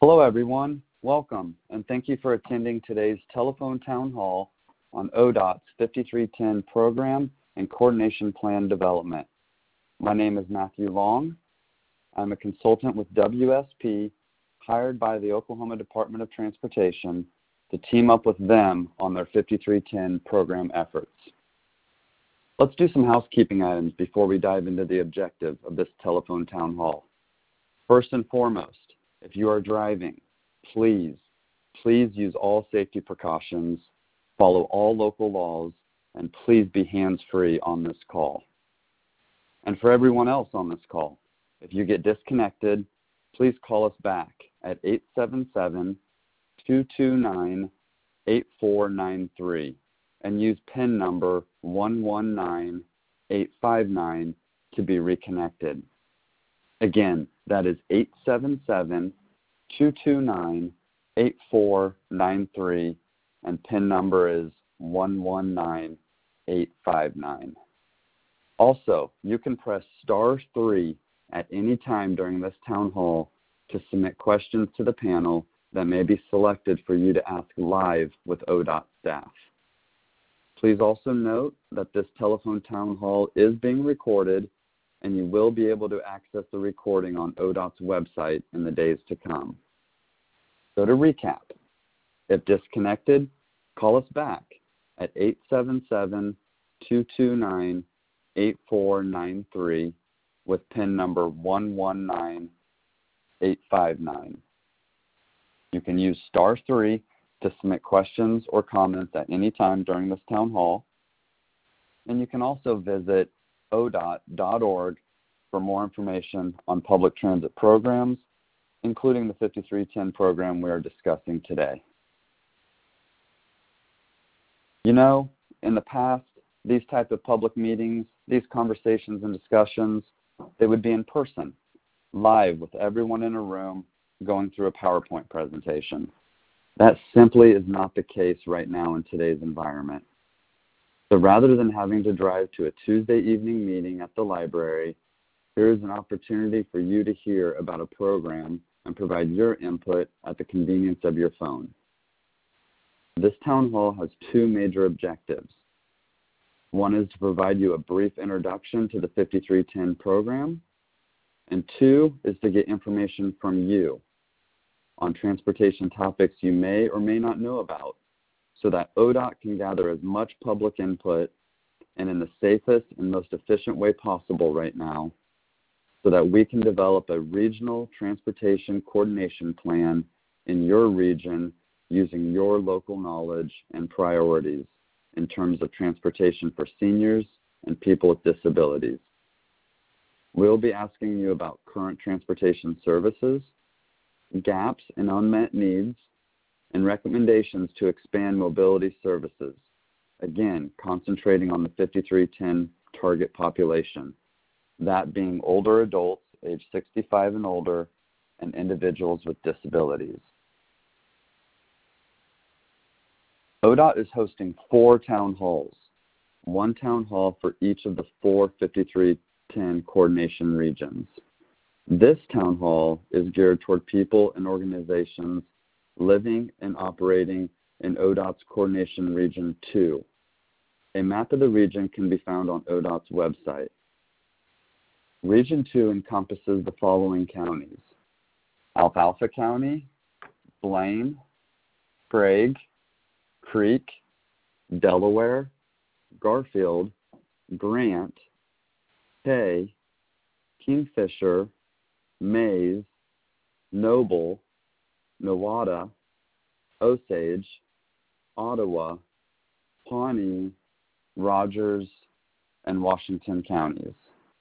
Hello, everyone. Welcome, and thank you for attending today's telephone town hall on ODOT's 5310 program and coordination plan development. My name is Matthew Long. I'm a consultant with WSP, hired by the Oklahoma Department of Transportation to team up with them on their 5310 program efforts. Let's do some housekeeping items before we dive into the objective of this telephone town hall. First and foremost, if you are driving, please use all safety precautions, follow all local laws, and please be hands-free on this call. And for everyone else on this call, if you get disconnected, please call us back at 877-229-8493 and use PIN number 119859 to be reconnected. Again, that is 877-229-8493, and PIN number is 119859. Also, you can press *3 at any time during this town hall to submit questions to the panel that may be selected for you to ask live with ODOT staff. Please also note that this telephone town hall is being recorded, and you will be able to access the recording on ODOT's website in the days to come. So to recap, if disconnected, call us back at 877-229-8493 with PIN number 119859. You can use *3 to submit questions or comments at any time during this town hall, and you can also visit odot.org for more information on public transit programs, including the 5310 program we are discussing today. You know, in the past, these type of public meetings, these conversations and discussions, they would be in person, live with everyone in a room going through a PowerPoint presentation. That simply is not the case right now in today's environment. So rather than having to drive to a Tuesday evening meeting at the library, here is an opportunity for you to hear about a program and provide your input at the convenience of your phone. This town hall has two major objectives. One is to provide you a brief introduction to the 5310 program, and two is to get information from you on transportation topics you may or may not know about, so that ODOT can gather as much public input and in the safest and most efficient way possible right now, so that we can develop a regional transportation coordination plan in your region using your local knowledge and priorities in terms of transportation for seniors and people with disabilities. We'll be asking you about current transportation services, gaps and unmet needs, and recommendations to expand mobility services, again, concentrating on the 5310 target population, that being older adults age 65 and older and individuals with disabilities. ODOT is hosting 4 town halls, 1 town hall for each of the 4 5310 coordination regions. This town hall is geared toward people and organizations living and operating in ODOT's Coordination Region 2. A map of the region can be found on ODOT's website. Region 2 encompasses the following counties: Alfalfa County, Blaine, Sprague, Creek, Delaware, Garfield, Grant, Hay, Kingfisher, Mays, Noble, Nowata, Osage, Ottawa, Pawnee, Rogers, and Washington counties.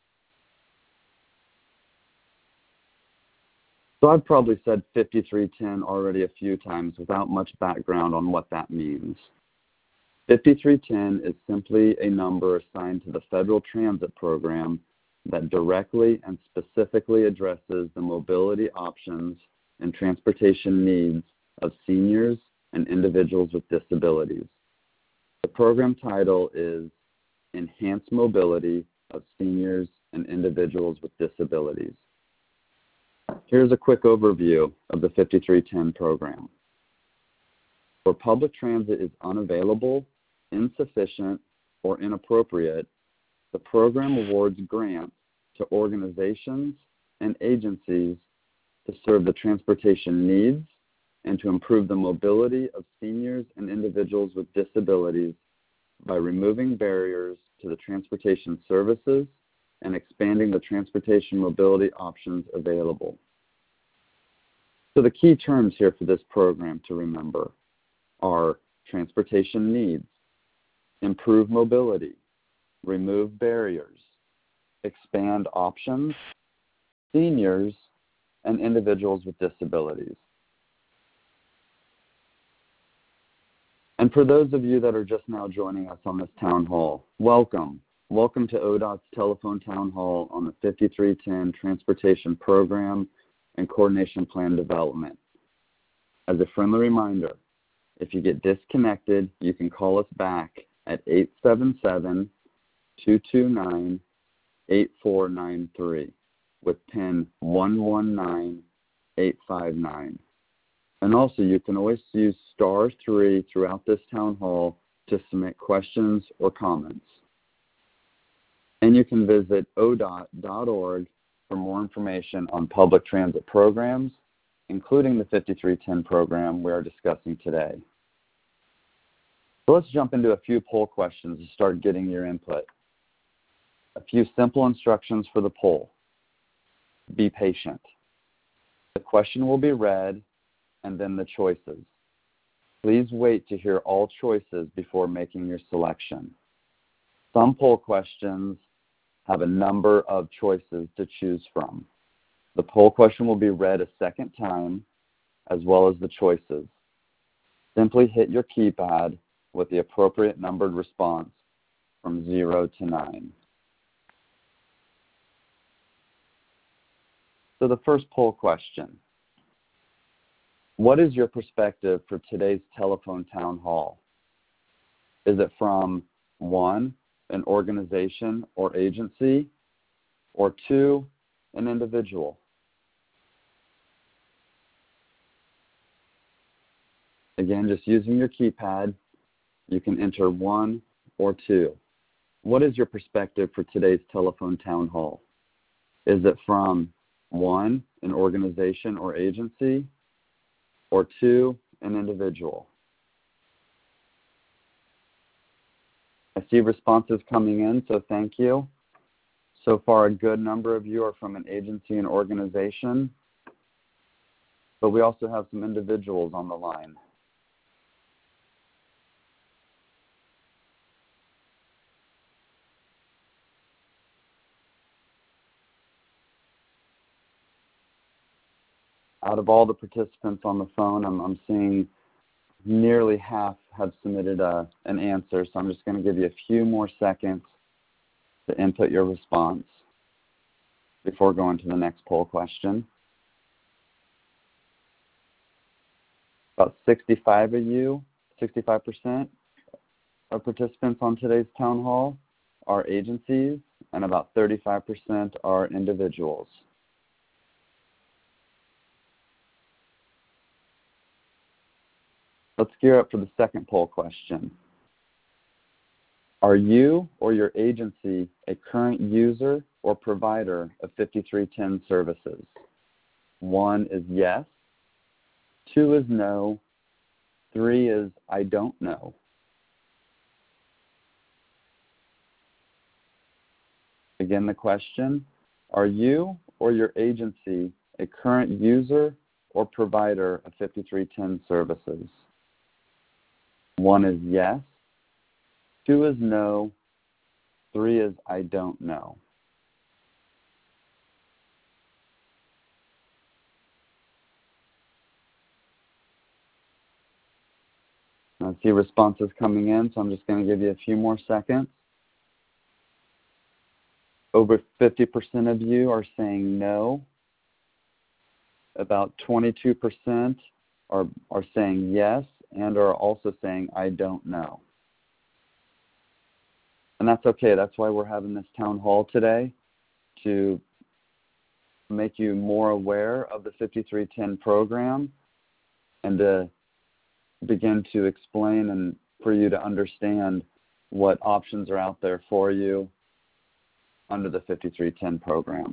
So I've probably said 5310 already a few times without much background on what that means. 5310 is simply a number assigned to the Federal Transit Program that directly and specifically addresses the mobility options and transportation needs of seniors and individuals with disabilities. The program title is Enhanced Mobility of Seniors and Individuals with Disabilities. Here's a quick overview of the 5310 program. Where public transit is unavailable, insufficient, or inappropriate, the program awards grants to organizations and agencies to serve the transportation needs and to improve the mobility of seniors and individuals with disabilities by removing barriers to the transportation services and expanding the transportation mobility options available. So the key terms here for this program to remember are transportation needs, improve mobility, remove barriers, expand options, seniors, and individuals with disabilities. And for those of you that are just now joining us on this town hall, welcome. Welcome to ODOT's telephone town hall on the 5310 Transportation Program and Coordination Plan Development. As a friendly reminder, if you get disconnected, you can call us back at 877-229-8493 with PIN 119859. And also, you can always use *3 throughout this town hall to submit questions or comments. And you can visit odot.org for more information on public transit programs, including the 5310 program we are discussing today. So let's jump into a few poll questions to start getting your input. A few simple instructions for the poll. Be patient. The question will be read and then the choices. Please wait to hear all choices before making your selection. Some poll questions have a number of choices to choose from. The poll question will be read a second time, as well as the choices. Simply hit your keypad with the appropriate numbered response from 0 to 9. So the first poll question. What is your perspective for today's telephone town hall? Is it from 1, an organization or agency, or 2, an individual? Again, just using your keypad, you can enter 1 or 2. What is your perspective for today's telephone town hall? Is it from 1, an organization or agency, or 2, an individual? I see responses coming in, so thank you. So far, a good number of you are from an agency and organization, but we also have some individuals on the line. Out of all the participants on the phone, I'm seeing nearly half have submitted an answer, so I'm just going to give you a few more seconds to input your response before going to the next poll question. About 65% of participants on today's town hall are agencies, and about 35% are individuals. Let's gear up for the second poll question. Are you or your agency a current user or provider of 5310 services? 1 is yes, 2 is no, 3 is I don't know. Again, the question, are you or your agency a current user or provider of 5310 services? 1 is yes, 2 is no, 3 is I don't know. I see responses coming in, so I'm just going to give you a few more seconds. Over 50% of you are saying no. About 22% are saying yes and are also saying I don't know. And that's okay. That's why we're having this town hall today, to make you more aware of the 5310 program and to begin to explain and for you to understand what options are out there for you under the 5310 program.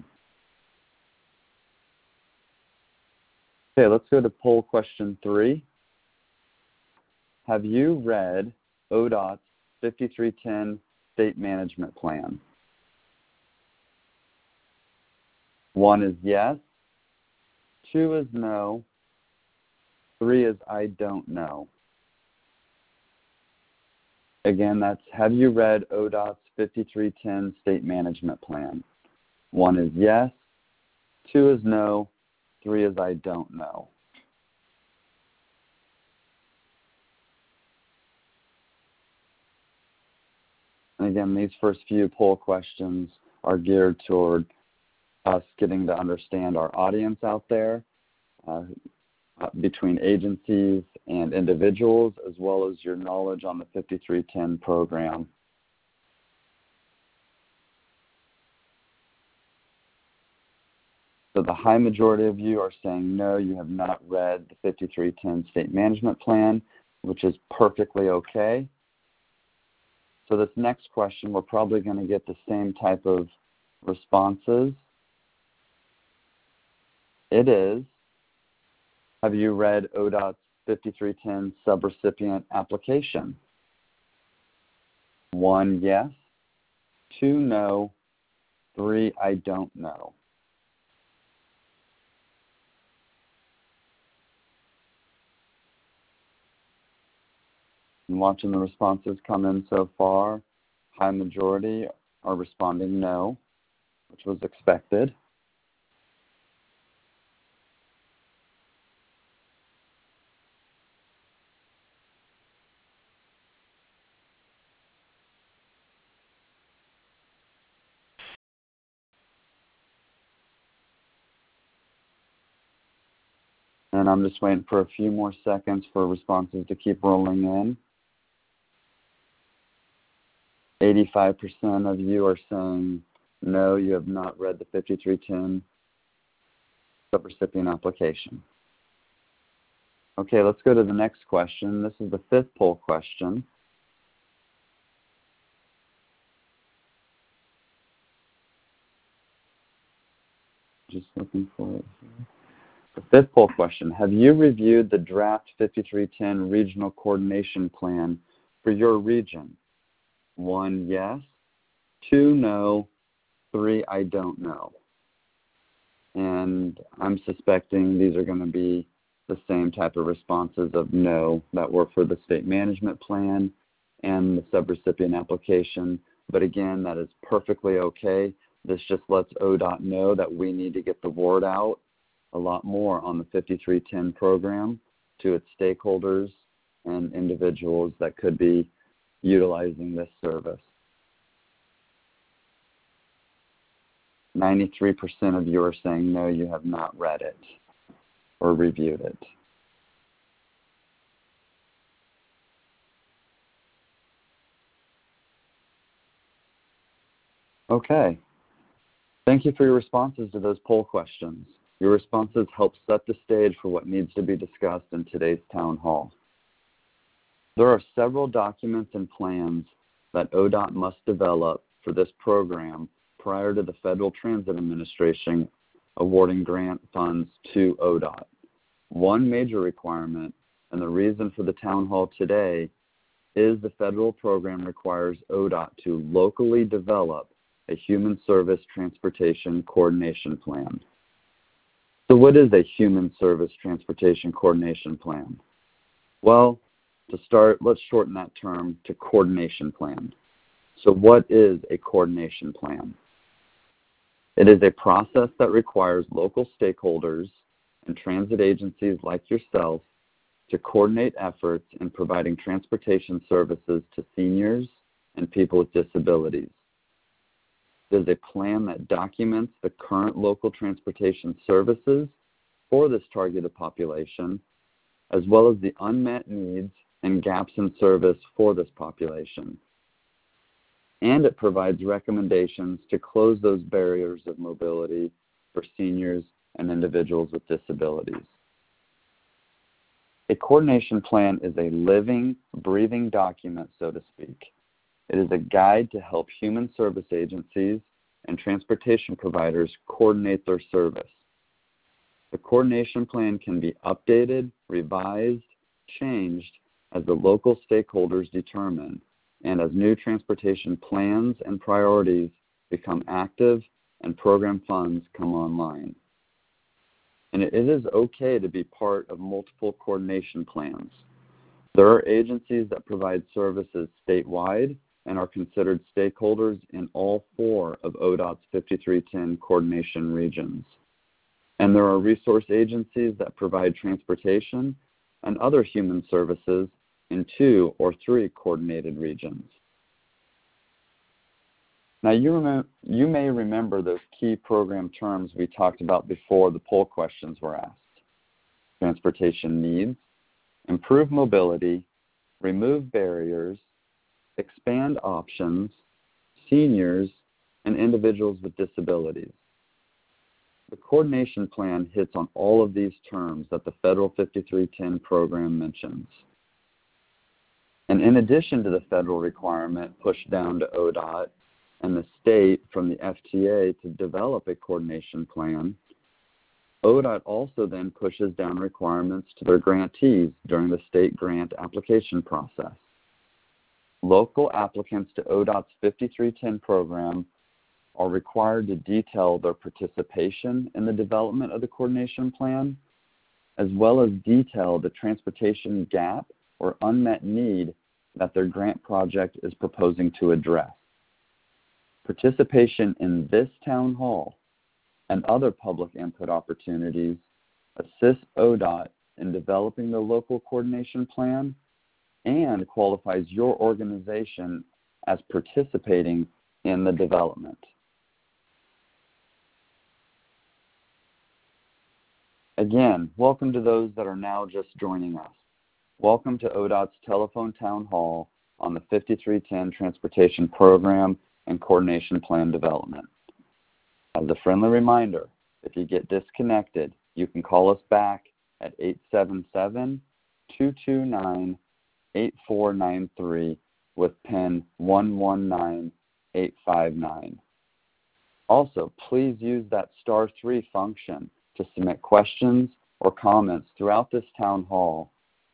Okay, let's go to poll question 3. Have you read ODOT's 5310 State Management Plan? 1 is yes, 2 is no, 3 is I don't know. Again, that's have you read ODOT's 5310 State Management Plan? 1 is yes, 2 is no, 3 is I don't know. And again, these first few poll questions are geared toward us getting to understand our audience out there, between agencies and individuals, as well as your knowledge on the 5310 program. So the high majority of you are saying no, you have not read the 5310 State Management Plan, which is perfectly okay. So this next question, we're probably going to get the same type of responses. It is, have you read ODOT's 5310 subrecipient application? 1, yes, 2, no, 3, I don't know. And watching the responses come in so far, high majority are responding no, which was expected. And I'm just waiting for a few more seconds for responses to keep rolling in. 85% of you are saying no, you have not read the 5310 subrecipient application. Okay, let's go to the next question. This is the 5th poll question. Just looking for it here. The 5th poll question, have you reviewed the draft 5310 Regional Coordination Plan for your region? 1, yes, 2, no, 3, I don't know. And I'm suspecting these are going to be the same type of responses of no that were for the State Management Plan and the subrecipient application. But again, that is perfectly okay. This just lets ODOT know that we need to get the word out a lot more on the 5310 program to its stakeholders and individuals that could be utilizing this service. 93% of you are saying no, you have not read it or reviewed it. Okay. Thank you for your responses to those poll questions. Your responses help set the stage for what needs to be discussed in today's town hall. There are several documents and plans that ODOT must develop for this program prior to the Federal Transit Administration awarding grant funds to ODOT. One major requirement, and the reason for the town hall today, is the federal program requires ODOT to locally develop a Human Service Transportation Coordination Plan. So what is a Human Service Transportation Coordination Plan? Well, to start, let's shorten that term to Coordination Plan. So what is a Coordination Plan? It is a process that requires local stakeholders and transit agencies like yourself to coordinate efforts in providing transportation services to seniors and people with disabilities. It is a plan that documents the current local transportation services for this targeted population, as well as the unmet needs and gaps in service for this population. And it provides recommendations to close those barriers of mobility for seniors and individuals with disabilities. A coordination plan is a living, breathing document, so to speak. It is a guide to help human service agencies and transportation providers coordinate their service. The coordination plan can be updated, revised, changed as the local stakeholders determine and as new transportation plans and priorities become active and program funds come online. And it is okay to be part of multiple coordination plans. There are agencies that provide services statewide and are considered stakeholders in all 4 of ODOT's 5310 coordination regions. And there are resource agencies that provide transportation and other human services in 2 or 3 coordinated regions. Now, you may remember those key program terms we talked about before the poll questions were asked. Transportation needs, improve mobility, remove barriers, expand options, seniors, and individuals with disabilities. The coordination plan hits on all of these terms that the Federal 5310 program mentions. And in addition to the federal requirement pushed down to ODOT and the state from the FTA to develop a coordination plan, ODOT also then pushes down requirements to their grantees during the state grant application process. Local applicants to ODOT's 5310 program are required to detail their participation in the development of the coordination plan, as well as detail the transportation gap or unmet need that their grant project is proposing to address. Participation in this town hall and other public input opportunities assists ODOT in developing the local coordination plan and qualifies your organization as participating in the development. Again, welcome to those that are now just joining us. Welcome to ODOT's telephone town hall on the 5310 Transportation Program and Coordination Plan Development. As a friendly reminder, if you get disconnected, you can call us back at 877-229-8493 with PIN 119859. Also, please use that *3 function to submit questions or comments throughout this town hall.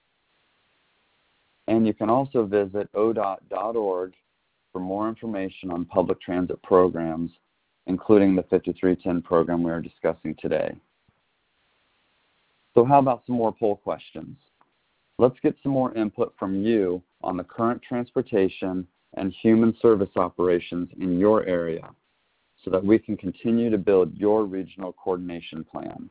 And you can also visit odot.org for more information on public transit programs, including the 5310 program we are discussing today. So how about some more poll questions? Let's get some more input from you on the current transportation and human service operations in your area so that we can continue to build your regional coordination plan.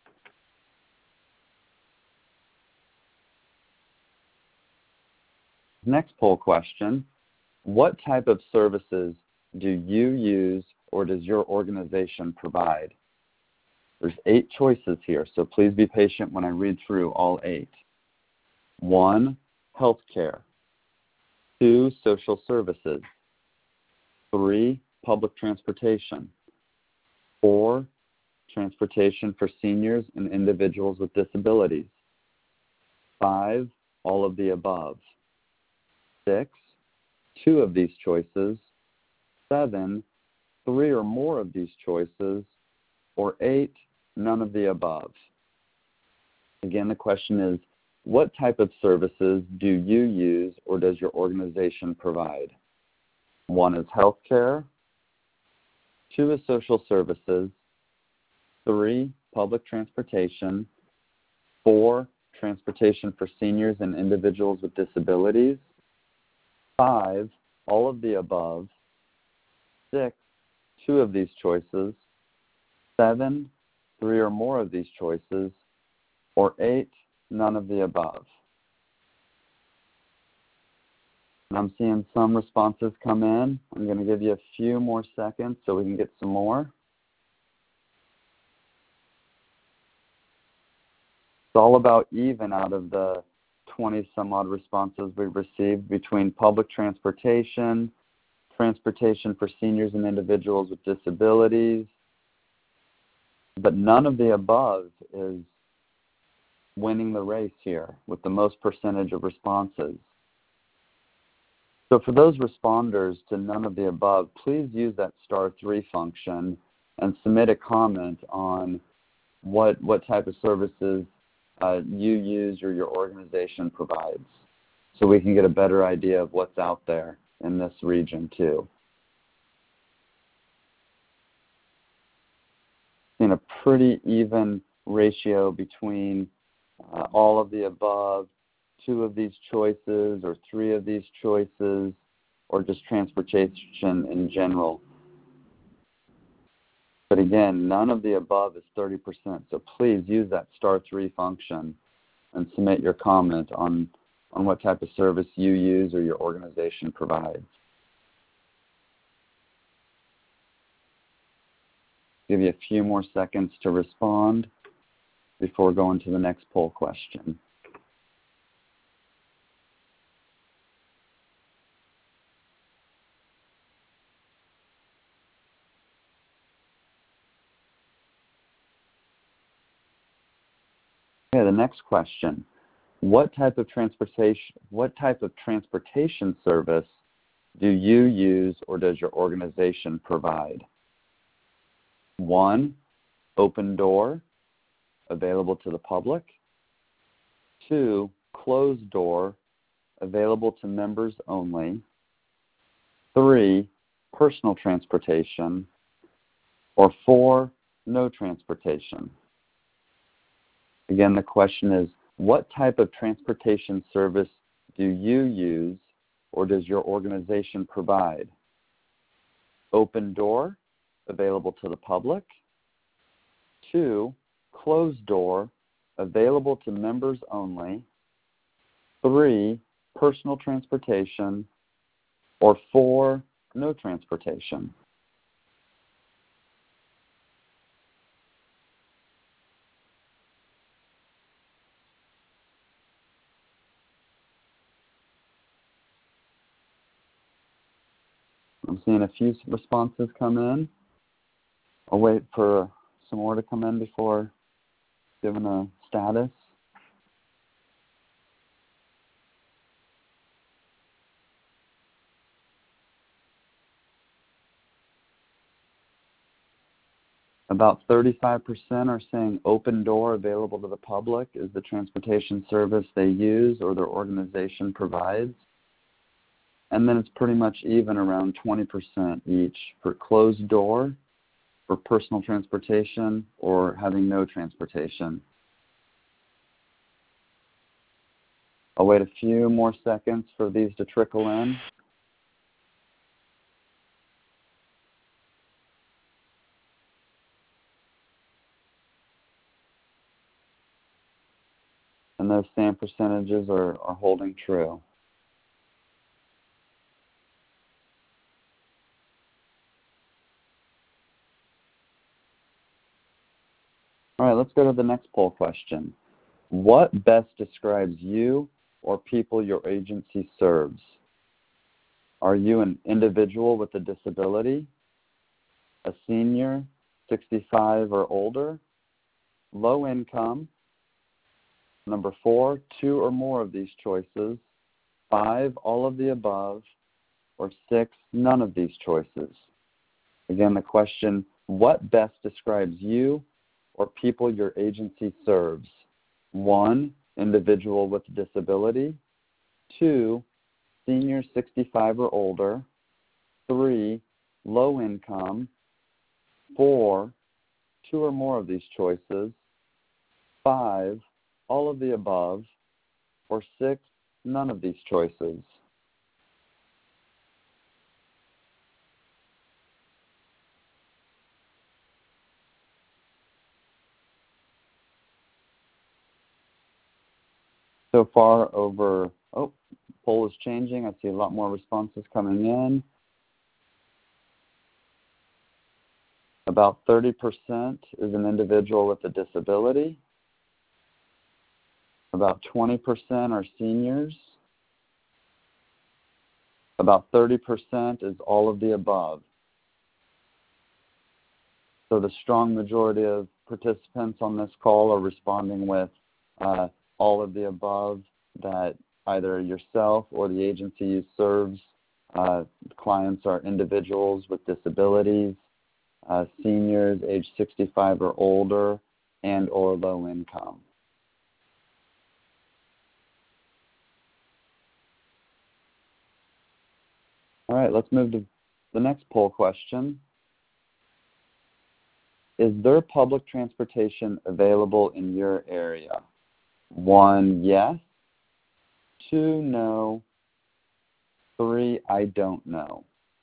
Next poll question, what type of services do you use or does your organization provide? There's 8 choices here, so please be patient when I read through all 8. 1, healthcare. 2, social services. 3, public transportation. 4, transportation for seniors and individuals with disabilities. 5, all of the above. 6, 2 of these choices. 7, 3 or more of these choices. Or 8, none of the above. Again, the question is, what type of services do you use or does your organization provide? 1 is healthcare. 2 is social services. 3, public transportation. 4, transportation for seniors and individuals with disabilities. 5, all of the above. 6, 2 of these choices. 7, 3 or more of these choices. Or 8, none of the above. And I'm seeing some responses come in. I'm going to give you a few more seconds so we can get some more. It's all about even out of the 20 some odd responses we've received between public transportation, transportation for seniors and individuals with disabilities, But none of the above is winning the race here with the most percentage of responses. So for those responders to none of the above, please use that *3 function and submit a comment on what type of services you use or your organization provides, so we can get a better idea of what's out there in this region too. Seeing a pretty even ratio between all of the above, 2 of these choices, or 3 of these choices, or just transportation in general. But again, none of the above is 30%, so please use that *3 function and submit your comment on what type of service you use or your organization provides. Give you a few more seconds to respond before going to the next poll question. Okay, the next question. What type of transportation service do you use or does your organization provide? 1, open door, available to the public. 2, closed door, available to members only. 3, personal transportation. Or 4, no transportation. Again, the question is, what type of transportation service do you use or does your organization provide? Open door, available to the public. 2, closed door, available to members only. 3, personal transportation. Or 4, no transportation. I'm seeing a few responses come in. I'll wait for some more to come in before giving a status. About 35% are saying open door, available to the public, is the transportation service they use or their organization provides. And then it's pretty much even, around 20% each for closed door, for personal transportation, or having no transportation. I'll wait a few more seconds for these to trickle in. And those same percentages are holding true. All right, let's go to the next poll question. What best describes you or people your agency serves? Are you an individual with a disability, a senior, 65 or older, low income? Number 4, 2 or more of these choices. 5, all of the above. Or 6, none of these choices. Again, the question, what best describes you or people your agency serves? 1, individual with a disability. 2, senior, 65 or older. 3, low income. 4, 2 or more of these choices. 5, all of the above. Or 6, none of these choices. So far over, poll is changing. I see a lot more responses coming in. About 30% is an individual with a disability. About 20% are seniors. About 30% is all of the above. So the strong majority of participants on this call are responding with all of the above, that either yourself or the agency you serves clients are individuals with disabilities, seniors age 65 or older, and or low income. All right, let's move to the next poll question. Is there public transportation available in your area? 1, yes. 2, no. 3, I don't know.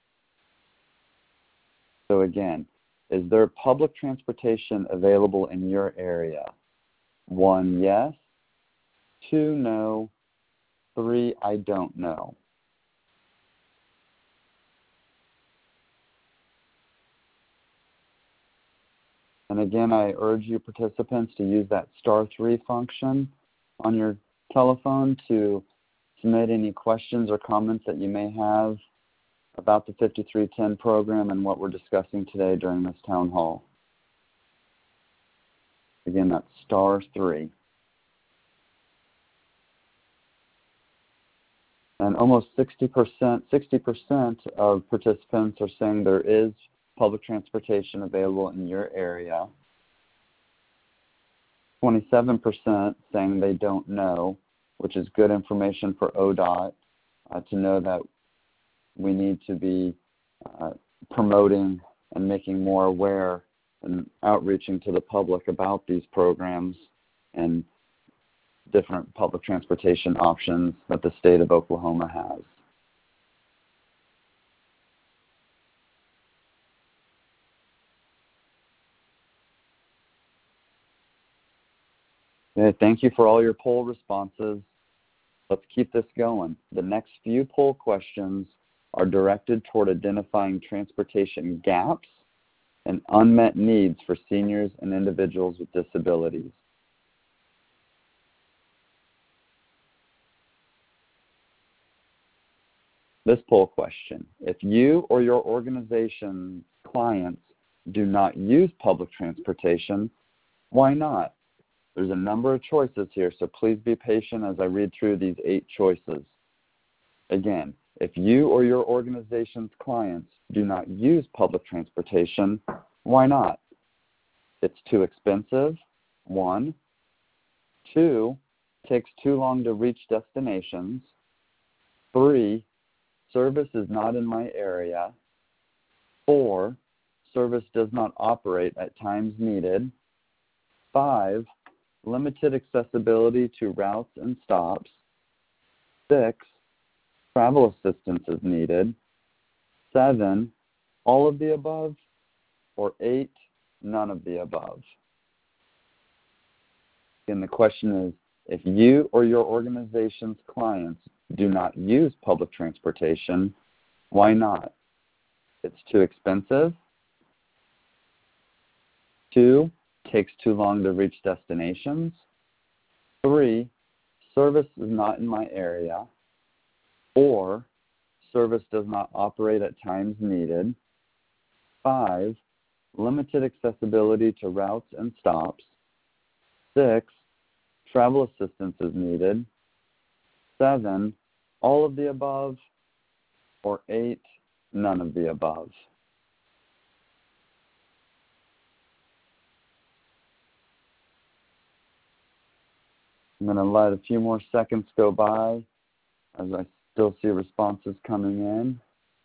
So again, is there public transportation available in your area? 1, yes. 2, no. 3, I don't know. And again, I urge you participants to use that *3 function on your telephone to submit any questions or comments that you may have about the 5310 program and what we're discussing today during this town hall. Again, that's *3. And almost 60% of participants are saying there is public transportation available in your area. 27% saying they don't know, which is good information for ODOT to know that we need to be promoting and making more aware and outreaching to the public about these programs and different public transportation options that the state of Oklahoma has. Okay, thank you for all your poll responses. Let's keep this going. The next few poll questions are directed toward identifying transportation gaps and unmet needs for seniors and individuals with disabilities. This poll question: if you or your organization clients do not use public transportation, why not? There's a number of choices here, so please be patient as I read through these 8 choices. Again, if you or your organization's clients do not use public transportation, why not? It's too expensive, 1. 2, takes too long to reach destinations. 3, service is not in my area. 4, service does not operate at times needed. 5, limited accessibility to routes and stops. 6, travel assistance is needed. 7, all of the above. Or 8, none of the above. And the question is, if you or your organization's clients do not use public transportation, why not? It's too expensive. 2, takes too long to reach destinations. 3, service is not in my area. 4, service does not operate at times needed. 5, limited accessibility to routes and stops. 6, travel assistance is needed. 7, all of the above. Or 8, none of the above. I'm going to let a few more seconds go by as I still see responses coming in.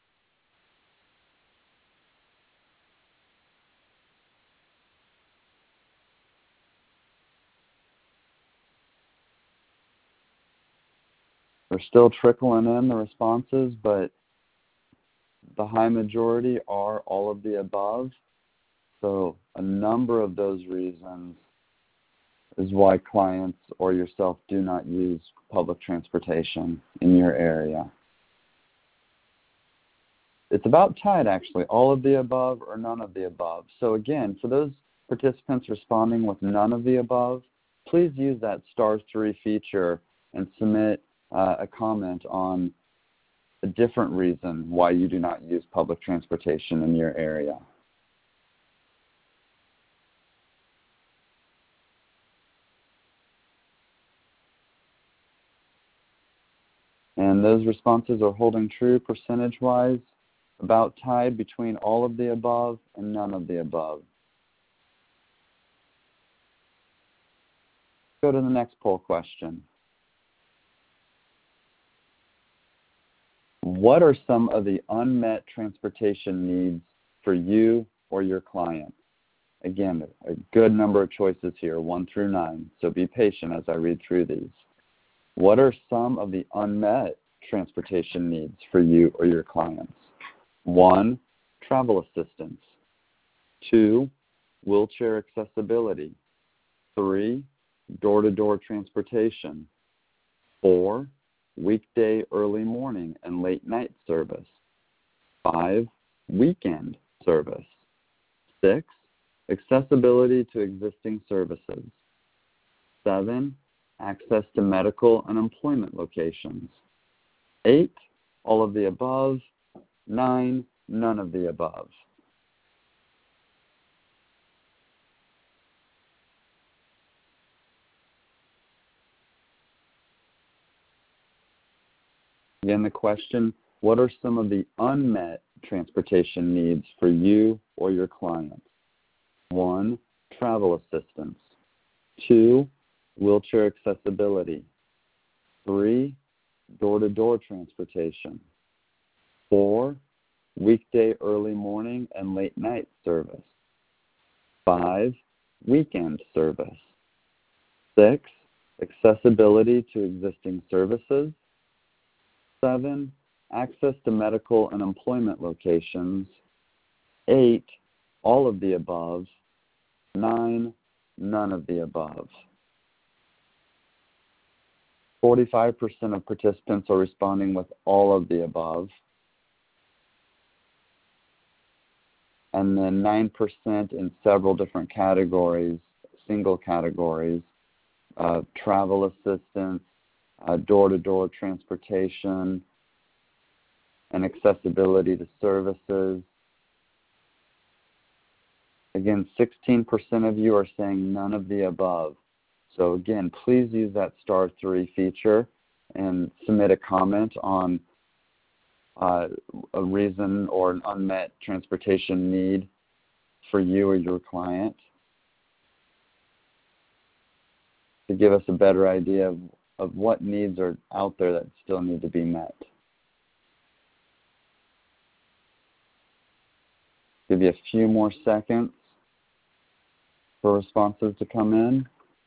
They're still trickling in, the responses, but the high majority are all of the above. So a number of those reasons is why clients or yourself do not use public transportation in your area. It's about tied, actually, all of the above or none of the above. So again, for those participants responding with none of the above, please use that *3 feature and submit a comment on a different reason why you do not use public transportation in your area. And those responses are holding true percentage-wise, about tied between all of the above and none of the above. Go to the next poll question. What are some of the unmet transportation needs for you or your client? Again, a good number of choices here, 1 through 9, so be patient as I read through these. What are some of the unmet transportation needs for you or your clients? 1, travel assistance. 2, wheelchair accessibility. 3, door-to-door transportation. 4, weekday early morning and late night service. 5, weekend service. 6, accessibility to existing services. 7, access to medical and employment locations. 8, all of the above. 9, none of the above. Again, the question, what are some of the unmet transportation needs for you or your client? 1, travel assistance. 2, wheelchair accessibility. 3, door-to-door transportation. 4, weekday early morning and late night service. 5, weekend service. 6, accessibility to existing services. 7, access to medical and employment locations. 8, all of the above. 9, none of the above. 45% of participants are responding with all of the above. And then 9% in several different categories, single categories, travel assistance, door-to-door transportation, and accessibility to services. Again, 16% of you are saying none of the above. So again, please use that *3 feature and submit a comment on a reason or an unmet transportation need for you or your client to give us a better idea of what needs are out there that still need to be met. Give you a few more seconds for responses to come in.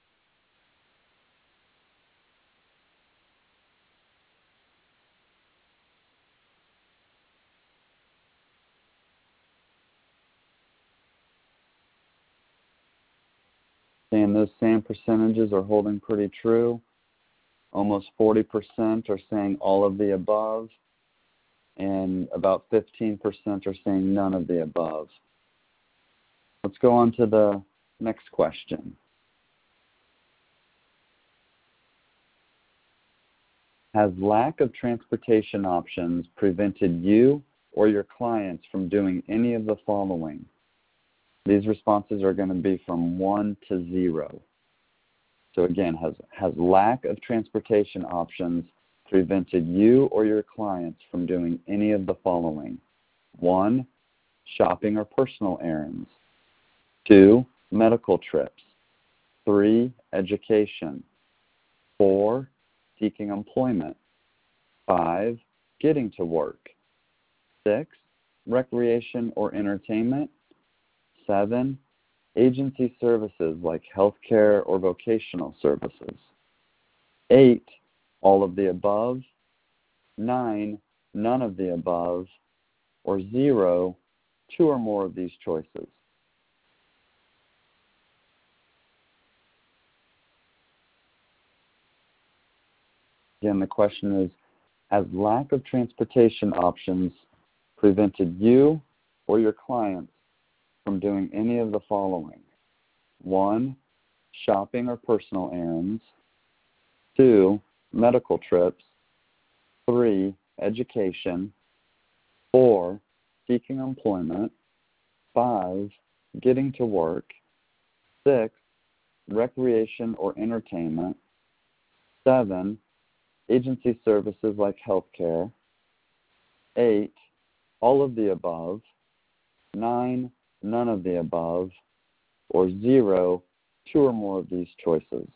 And those same percentages are holding pretty true. Almost 40% are saying all of the above, and about 15% are saying none of the above. Let's go on to the next question. Has lack of transportation options prevented you or your clients from doing any of the following? These responses are going to be from 1 to 0. So again, has lack of transportation options prevented you or your clients from doing any of the following? 1, shopping or personal errands. 2, medical trips. 3, education. 4, seeking employment. 5, getting to work. 6, recreation or entertainment. 7, agency services like healthcare or vocational services. 8, all of the above. 9, none of the above. Or 0, 2 or more of these choices. Again, the question is, has lack of transportation options prevented you or your clients from doing any of the following? 1, shopping or personal errands. 2, medical trips. 3, education. 4, seeking employment. 5, getting to work. 6, recreation or entertainment. 7, agency services like healthcare. 8, all of the above. 9, none of the above. Or 0, 2 or more of these choices.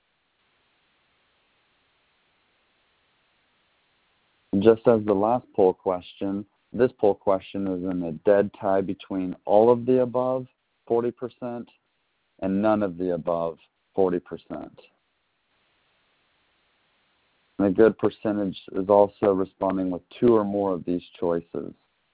Just as the last poll question, this poll question is in a dead tie between all of the above, 40%, and none of the above, 40%. And a good percentage is also responding with 2 or more of these choices.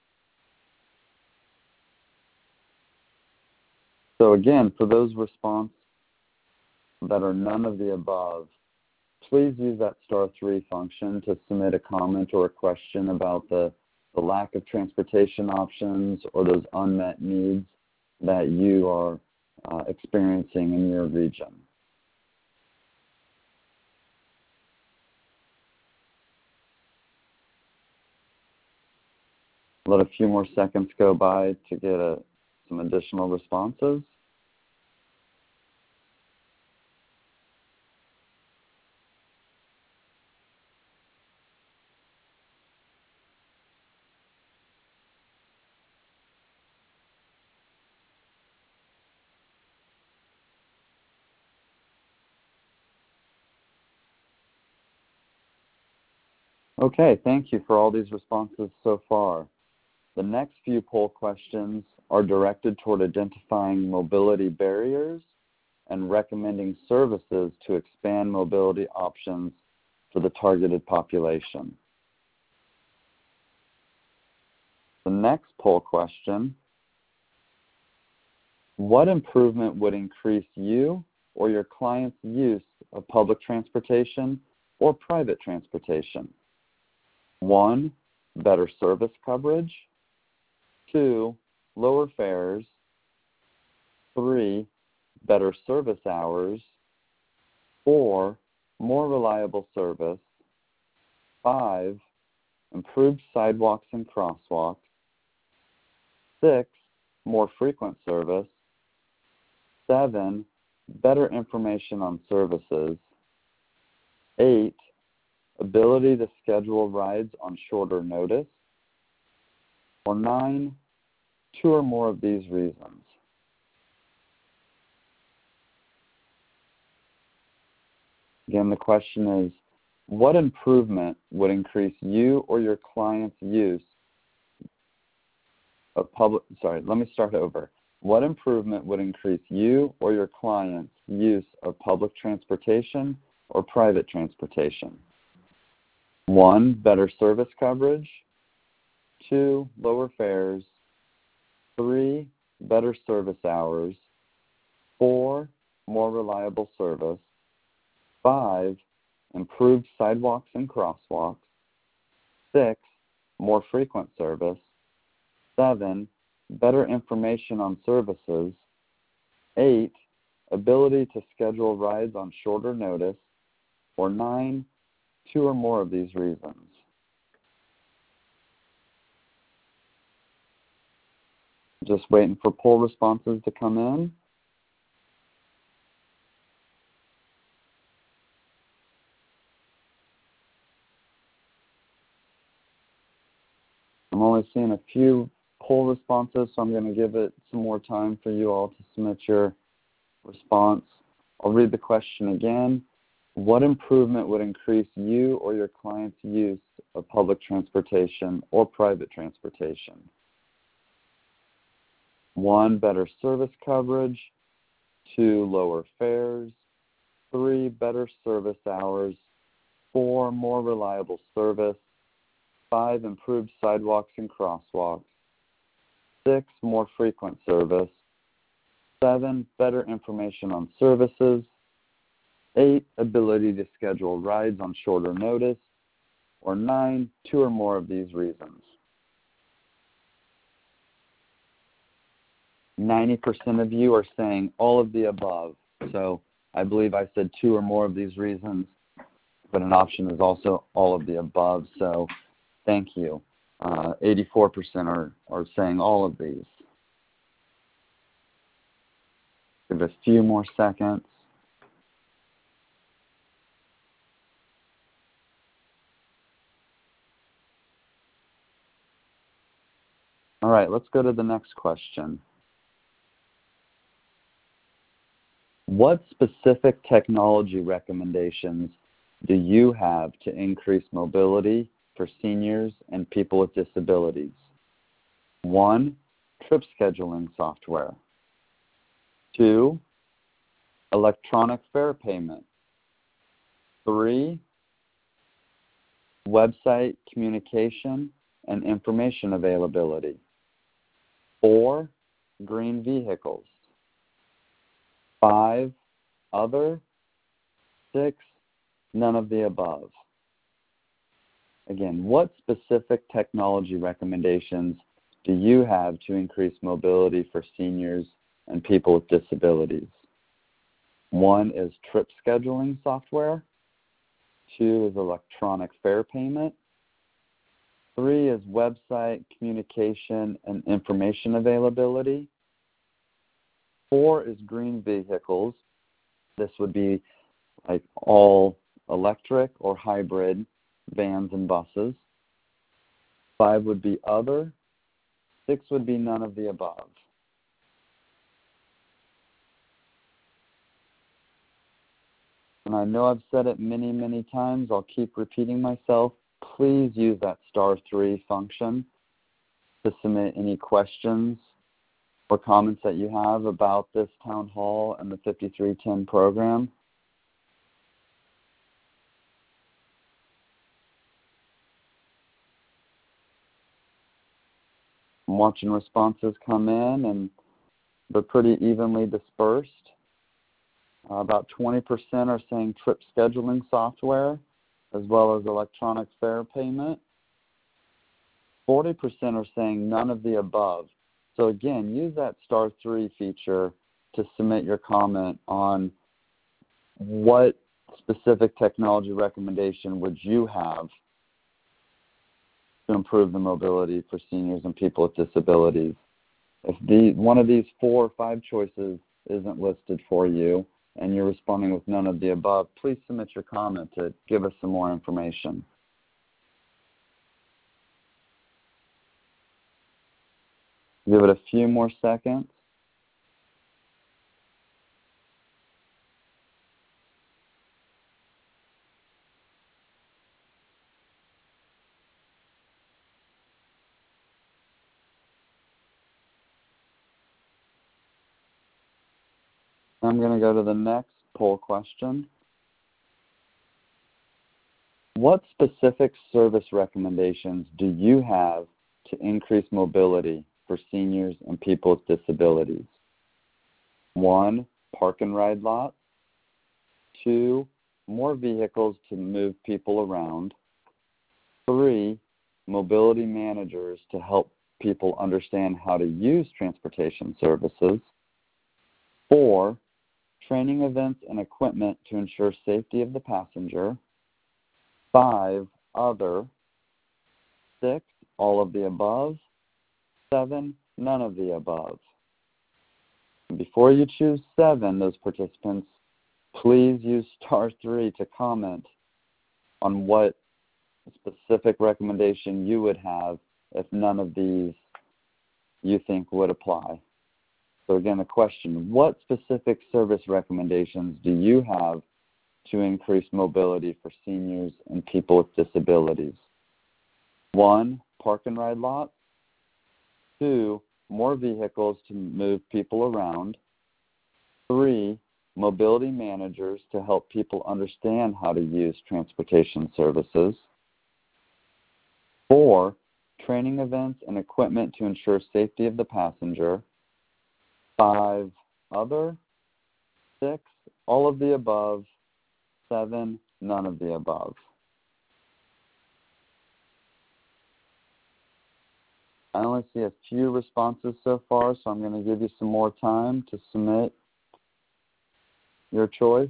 So again, for those responses that are none of the above, please use that *3 function to submit a comment or a question about the lack of transportation options or those unmet needs that you are experiencing in your region. Let a few more seconds go by to get some additional responses. Okay, thank you for all these responses so far. The next few poll questions are directed toward identifying mobility barriers and recommending services to expand mobility options for the targeted population. The next poll question: what improvement would increase you or your client's use of public transportation or private transportation? 1, better service coverage. 2, lower fares. 3, better service hours. 4, more reliable service. 5, improved sidewalks and crosswalks. 6, more frequent service. 7, better information on services. 8, ability to schedule rides on shorter notice. Or 9, 2 or more of these reasons. Again, the question is, what improvement would increase you or your client's use of public, let me start over. What improvement would increase you or your client's use of public transportation or private transportation? 1, better service coverage. 2, lower fares. 3, better service hours. 4, more reliable service. 5, improved sidewalks and crosswalks. 6, more frequent service. 7, better information on services. 8, ability to schedule rides on shorter notice. Or 9, 2 or more of these reasons. Just waiting for poll responses to come in. I'm only seeing a few poll responses, so I'm going to give it some more time for you all to submit your response. I'll read the question again. What improvement would increase you or your client's use of public transportation or private transportation? 1, better service coverage. 2, lower fares. 3, better service hours. 4, more reliable service. 5, improved sidewalks and crosswalks. 6, more frequent service. 7, better information on services. 8, ability to schedule rides on shorter notice. Or 9, 2 or more of these reasons. 90% of you are saying all of the above. So I believe I said 2 or more of these reasons, but an option is also all of the above. So thank you. 84% are saying all of these. Give it a few more seconds. right, let's go to the next question. What specific technology recommendations do you have to increase mobility for seniors and people with disabilities? 1, trip scheduling software. 2, electronic fare payment. 3, website communication and information availability. 4, green vehicles. 5, other. 6, none of the above. Again, what specific technology recommendations do you have to increase mobility for seniors and people with disabilities? 1 is trip scheduling software. 2 is electronic fare payment. 3 is website communication and information availability. 4 is green vehicles. This would be like all electric or hybrid vans and buses. 5 would be other. 6 would be none of the above. And I know I've said it many, many times. I'll keep repeating myself. Please use that *3 function to submit any questions or comments that you have about this town hall and the 5310 program. I'm watching responses come in, and they're pretty evenly dispersed. About 20% are saying trip scheduling software, as well as electronic fare payment. 40% are saying none of the above. So again, use that *3 feature to submit your comment on what specific technology recommendation would you have to improve the mobility for seniors and people with disabilities. If one of these 4 or 5 choices isn't listed for you and you're responding with none of the above, please submit your comment to give us some more information. Give it a few more seconds. I'm going to go to the next poll question. What specific service recommendations do you have to increase mobility for seniors and people with disabilities? 1, park and ride lots. 2, more vehicles to move people around. 3, mobility managers to help people understand how to use transportation services. 4, training events and equipment to ensure safety of the passenger. 5, other. 6, all of the above. 7, none of the above. Before you choose 7, those participants, please use *3 to comment on what specific recommendation you would have if none of these you think would apply. So again, the question, what specific service recommendations do you have to increase mobility for seniors and people with disabilities? 1, park and ride lots. 2, more vehicles to move people around. 3, mobility managers to help people understand how to use transportation services. 4, training events and equipment to ensure safety of the passenger. 5, other. 6, all of the above. 7, none of the above. I only see a few responses so far, so I'm going to give you some more time to submit your choice.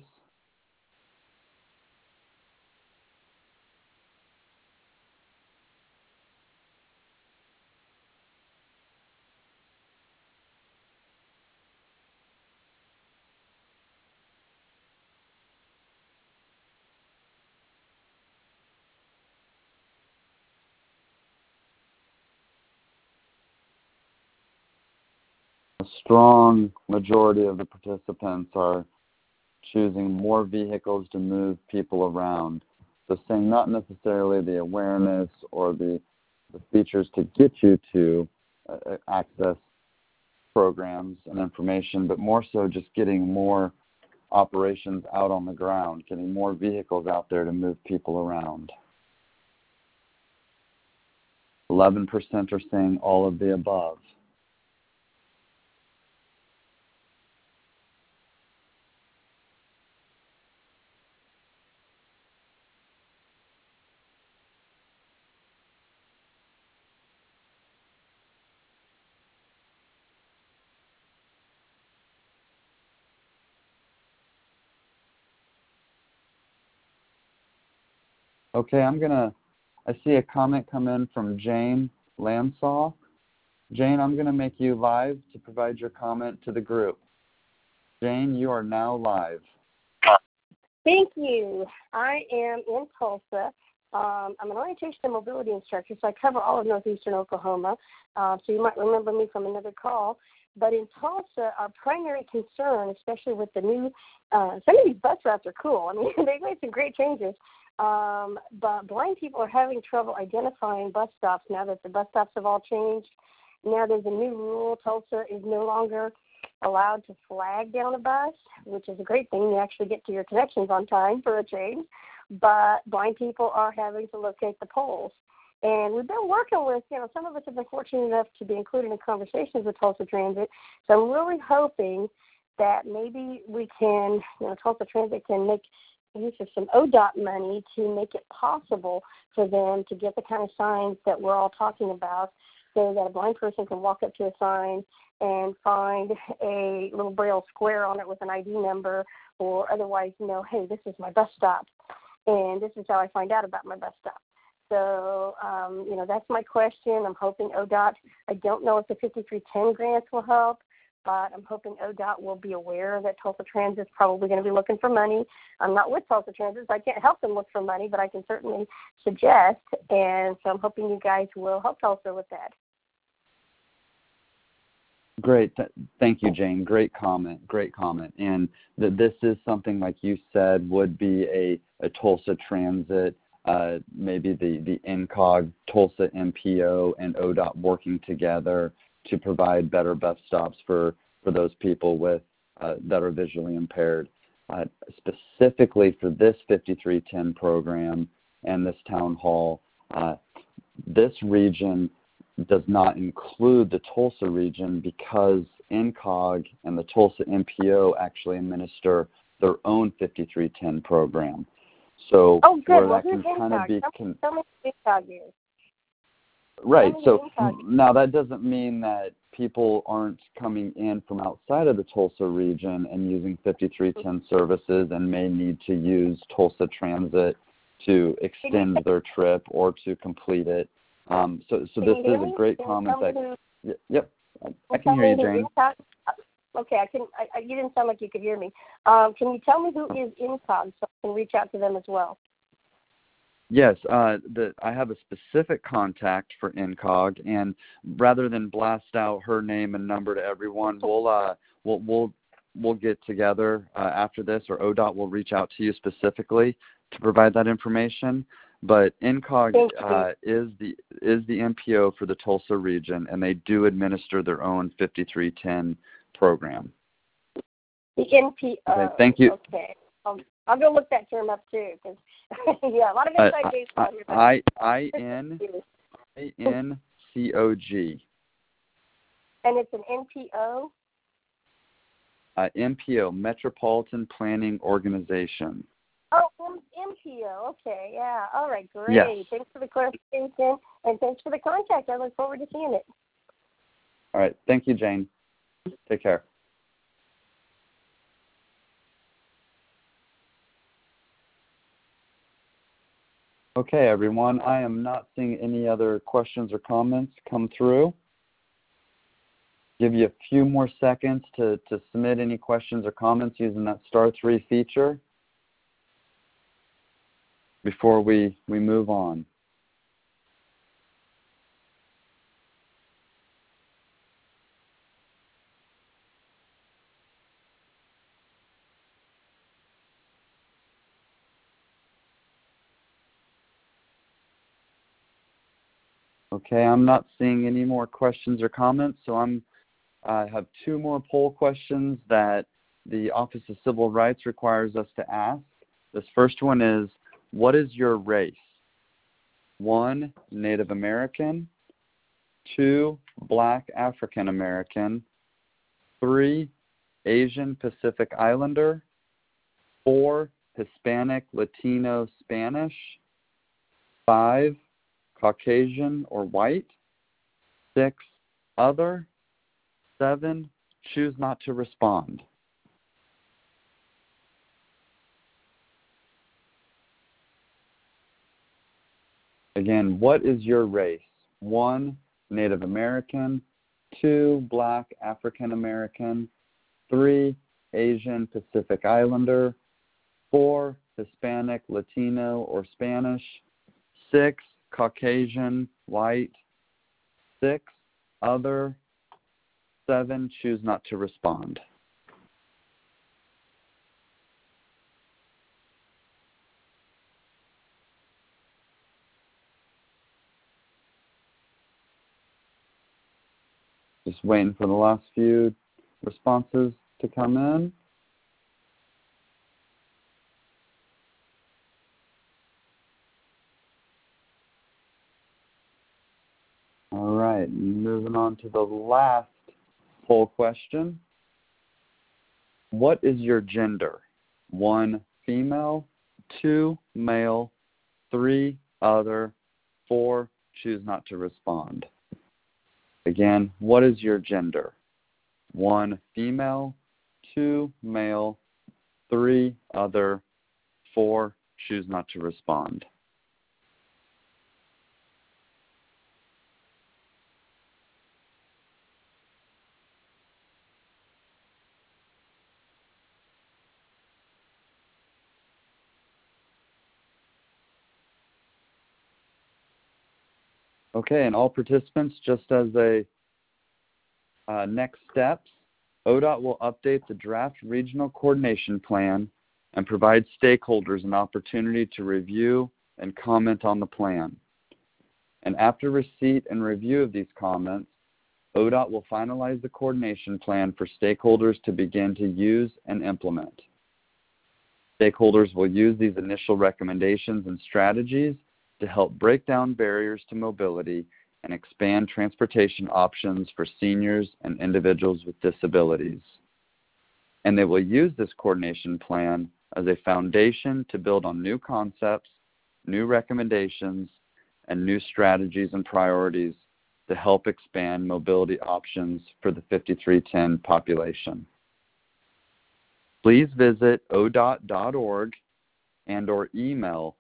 A strong majority of the participants are choosing more vehicles to move people around. So saying not necessarily the awareness or the features to get you to access programs and information, but more so just getting more operations out on the ground, getting more vehicles out there to move people around. 11% are saying all of the above. Okay, I see a comment come in from Jane Lansaw. Jane, I'm going to make you live to provide your comment to the group. Jane, you are now live. Thank you. I am in Tulsa. I'm an orientation and mobility instructor, so I cover all of northeastern Oklahoma. So you might remember me from another call. But in Tulsa, our primary concern, especially with the new, some of these bus routes are cool. I mean, they've made some great changes. But blind people are having trouble identifying bus stops now that the bus stops have all changed. Now there's a new rule. Tulsa is no longer allowed to flag down a bus, which is a great thing. You actually get to your connections on time for a change. But blind people are having to locate the poles. And we've been working with, some of us have been fortunate enough to be included in conversations with Tulsa Transit. So I'm really hoping that maybe we can, Tulsa Transit can make use of some ODOT money to make it possible for them to get the kind of signs that we're all talking about, so that a blind person can walk up to a sign and find a little braille square on it with an ID number, or otherwise know, hey, this is my bus stop, and this is how I find out about my bus stop. So, that's my question. I'm hoping ODOT, I don't know if the 5310 grants will help, but I'm hoping ODOT will be aware that Tulsa Transit is probably going to be looking for money. I'm not with Tulsa Transit, so I can't help them look for money, but I can certainly suggest, and so I'm hoping you guys will help Tulsa with that. Great. Thank you, Jane. Great comment. And this is something, like you said, would be a Tulsa Transit, maybe the NCOG, Tulsa MPO, and ODOT working together to provide better bus stops for those people with that are visually impaired. Specifically for this 5310 program and this town hall, this region does not include the Tulsa region because NCOG and the Tulsa MPO actually administer their own 5310 program. So good. Where that can kind of be Tell me who NCOG is. Right. So now that doesn't mean that people aren't coming in from outside of the Tulsa region and using 5310 services and may need to use Tulsa Transit to extend their trip or to complete it. So this is a great comment. Yep, I can hear you, Jane. Okay, you didn't sound like you could hear me. Can you tell me who is NCOG so I can reach out to them as well? Yes, I have a specific contact for NCOG, and rather than blast out her name and number to everyone, we'll get together after this, or ODOT will reach out to you specifically to provide that information. But NCOG is the MPO for the Tulsa region, and they do administer their own 5310 program. The NPO. Okay, thank you. Okay. I'll go look that term up too, because a lot of inside baseball here. INCOG. And it's an NPO? MPO, Metropolitan Planning Organization. Oh, MPO. Okay, yeah. All right, great. Yes. Thanks for the clarification, and thanks for the contact. I look forward to seeing it. All right. Thank you, Jane. Take care. Okay, everyone. I am not seeing any other questions or comments come through. Give you a few more seconds to submit any questions or comments using that *3 feature before we move on. Okay, I'm not seeing any more questions or comments, so I have two more poll questions that the Office of Civil Rights requires us to ask. This first one is, what is your race? 1, Native American. 2, Black African American. 3, Asian Pacific Islander. 4, Hispanic, Latino, Spanish. 5, Caucasian or white. 6, other. 7, choose not to respond. Again, what is your race? 1, Native American. 2, Black African American. 3, Asian Pacific Islander. 4, Hispanic, Latino, or Spanish. 6, Caucasian, white. 6, other. 7, choose not to respond. Just waiting for the last few responses to come in. All right, moving on to the last poll question. What is your gender? 1, female. 2, male. 3, other. 4, choose not to respond. Again, what is your gender? 1, female. 2, male. 3, other. 4, choose not to respond. Okay, and all participants, just as a next steps, ODOT will update the draft regional coordination plan and provide stakeholders an opportunity to review and comment on the plan. And after receipt and review of these comments, ODOT will finalize the coordination plan for stakeholders to begin to use and implement. Stakeholders will use these initial recommendations and strategies to help break down barriers to mobility and expand transportation options for seniors and individuals with disabilities. And they will use this coordination plan as a foundation to build on new concepts, new recommendations, and new strategies and priorities to help expand mobility options for the 5310 population. Please visit odot.org and/or email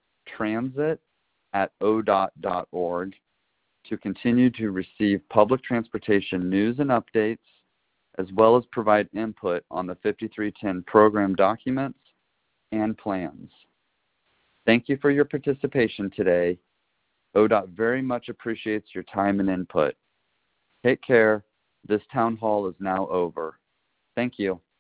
transit@odot.org to continue to receive public transportation news and updates, as well as provide input on the 5310 program documents and plans. Thank you for your participation today. ODOT very much appreciates your time and input. Take care. This town hall is now over. Thank you.